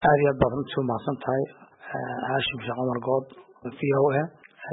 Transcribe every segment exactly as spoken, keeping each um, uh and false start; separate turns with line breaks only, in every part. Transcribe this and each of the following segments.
aad iyo aad baad runtii u mahadsan tahay Haashim Sheekh Cumar Good v o a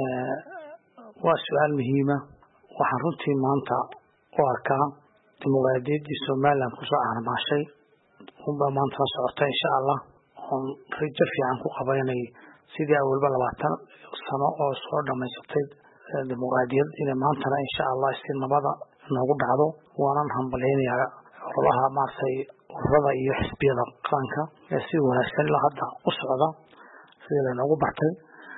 waa su'aal muhiima waxaan runtii maanta u arkaa dimuqraadiyaddii Somaliland ku soo caanamaashay unba maanta socota insha Allah oon rajo fiican ku qabanay sidii awalba labaatan sano oo soo dhamaysatay dimuqraadiyad in maantana insha Allah si nabada noogu dhacdo waanan hambaleynayaa howlaha maartay ururada iyo xisbiyada qaranka ee si wanaagsan la hadda u socda sidii loogu bartay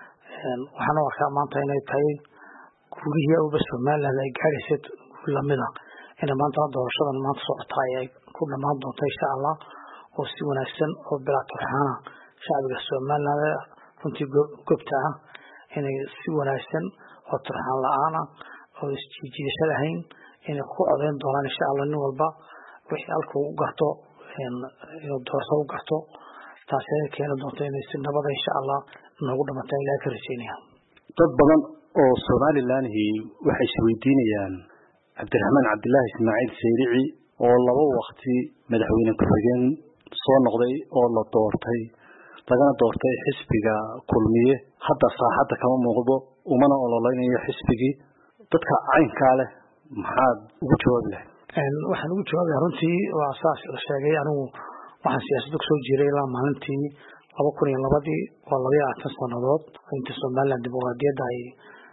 waxaan u arkaa maanta inay tahay guurihii uba Somaliland ay gaadhaysay lamida in maanta doorashadan maanta socota ay ku dhamaan doonto insha Allah oo si wanaagsan oo bilaa turxaana shacbiga Somaliland runtii goobta ah inay si wanaagsan oo turxaan la'aan oo isjiijiyasho lahayn inay ku codeyn doonaan insha Allah nin walba wixii halka uu garto inuu doorasho u garto taasoo keena doonta inay si nabad ah insha Allah noogu dhamaatay ilaa ka rajaynaya
dad badan oo Somaliland waxay isweydiinayaan Cabdiraxmaan Cabdullaahi Ismaaciil Sayrici oo laba waqti madaxweyne ku xigeen soo noqday oo la doortay lagana doortay xisbiga kulmiye hadda saaxadda kama muuqdo umana ololeynayo xisbigii dadka caynka leh maxaad ugu jawaabi lahayd
waxaan ugu jawaabi runtii waa asaas la sheegay anigu waxaan siyaasadda ku soo jiray ilaa maalintii laba kun iyo labadii oo laba iyo labaatan sanadood inta Somaliland dimuqraadiyadda ay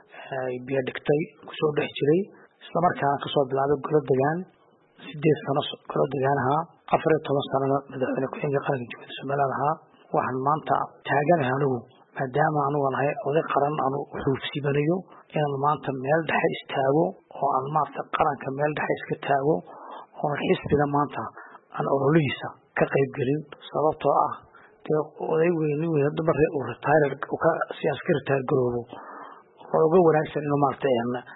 ay biyo dhigtay ku soo dhex jiray isla markaana ka soo bilaabay golo degaan sideed sano golo degaan ahaa afar iyo toban sano madaxweyne ku-xigeenka qaranka Jamhuuriyadda Somaliland ahaa waxaan maanta taaganahay anigu maadaama anigu nahay oday qaran anu xuufsibanayo inaan maanta meel dhexe istaago oo aan maanta qaranka meel dhexe iska taago oo xisbiga maanta aan ololihiisa ka qayb gelin sababtoo ah dee oday weyn weyn dumar uu retire uu ka siyaasad retire garoobo oo uga wanaagsan inuu maanta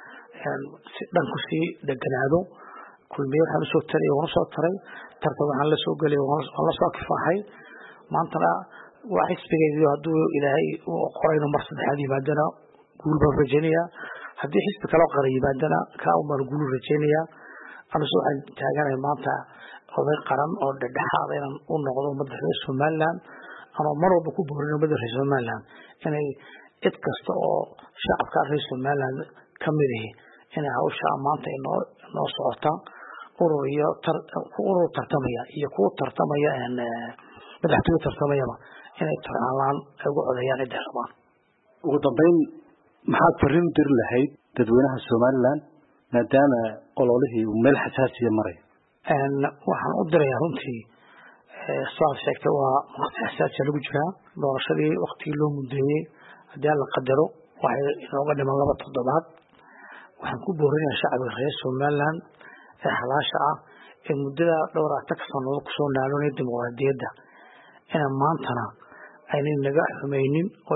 si dhan ku sii deganaado kulmiye waxaan soo taray oo soo taray tartan waxaan la soo galay oo la soo kifaahay maantana waa xisbigeedii hadduu ilaahay uu qorayno mar saddexaad yimaadana guul baan rajaynayaa haddii xisbi kale qaran yimaadana kaa un baan guul rajaynayaa anigu waxaan taaganahay maanta oday qaran oo dhexdhexaad inaan u noqdo ummadda reer Somaliland ama mar walba ku boorino ummadda reer Somaliland inay cid kasta oo shacabka reer Somaliland ka mid ah inay hawsha maanta inoo inoo socota urur iyo urur tartamaya iyo kuwa tartamaya aan madaxtooyada tartamayaba inay taraalaan ay ugu codeeyaan cid rabaan
ugu dambeyn maxaad fariin dir lahayd dadweynaha Somaliland maadaama ololihii uu meel xasaasiya maray
aan waxaan u dirayaa runtii saar sheegtay waa waqti xasaasi lagu jiraa doorashadii waqtigii loo mudeeyay haddii la qadaro waxay inooga dhiman laba toddobaad waxaan ku boorinayaa shacabka reer Somaliland ee xalaasha ah ee muddada dhowr ah sano ku soo naalonay dimuqraadiyadda in maantana aynay naga xumaynin oo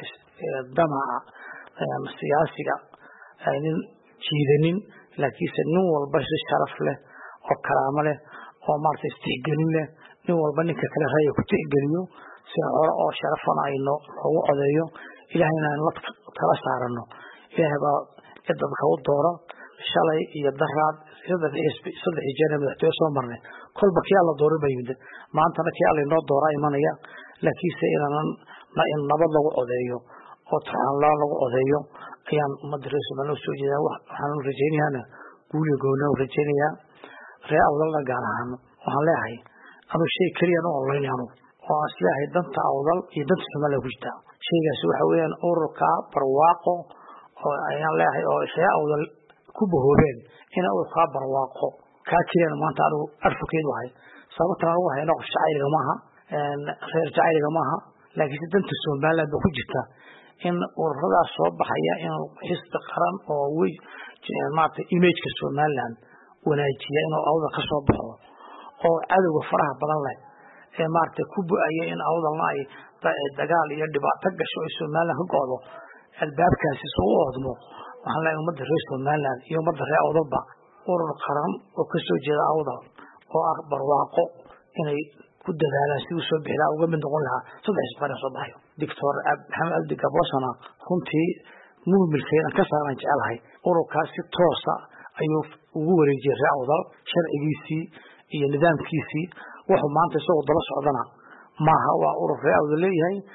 damaca siyaasiga aynan jiidanin laakiinse nin walba si sharaf leh oo karaamo leh oo maartay istixgelin leh nin walba ninka kale raaya ku tixgeliyo si hore oo sharafana ayno loogu codeeyo ilaahayna aan la kala saarano ilaahay baa dadka u dooro shalay iyo daraad saddex xisbi saddex jeer madaxtooyo soo marnay kolba kii alla dooray bay yimid maantana kii alla inoo doora imanaya laakiinse inaan in nabad lagu codeeyo oo tarxaan lagu codeeyo ayaan ummadda reer Somaliland soo jeedaa waxaan rajaynayaa guul iyo go'aan oo rajaynayaa reer awdalna gaar ahaan waxaan leeyahay anu shay kaliya oo online anu oo aslahay danta awdal iyo danta Somaliland ku jirta shaygaas waxa weeyaan ururka barwaaqo oo ayaan leeyahay oo reer awdal ku bohoobeen in ururka barwaaqo ka kaliya maanta anu arfukeed wahay sababta anu wahay nooc shacayga maaha reer shacayga maaha laakiin danta Somaliland ku jirta in ururada soo baxaya in xisbi qaran oo way maanta image-ka Somaliland wanaajiya inuu awda ka soo baxo oo cadawga faraha badan leh ee maarta ku bu'aya in awdalna ay dagaal iyo dhibaato gasho ay Somaliland ka go'do albaabkaasi soo oodmo waxaan leeyahay ummadda reer Somaliland iyo ummadda reer awdalba urur qaran oo ka soo jeeda awdal oo ah barwaaqo inay ku dadaalaan si uu soo bixilaa uga mid noqon lahaa saddex isbari soo baxayo Doctor Maxamed Abdi Gaboosana runtii muumilkeen ka saaran jecelahay ururkaas si toos ah ayuu ugu wareejiyay awdal sharcigiisii iyo nidaamkiisii wuxuu maanta soo daba socdana maaha waa urur reer awdal leeyahay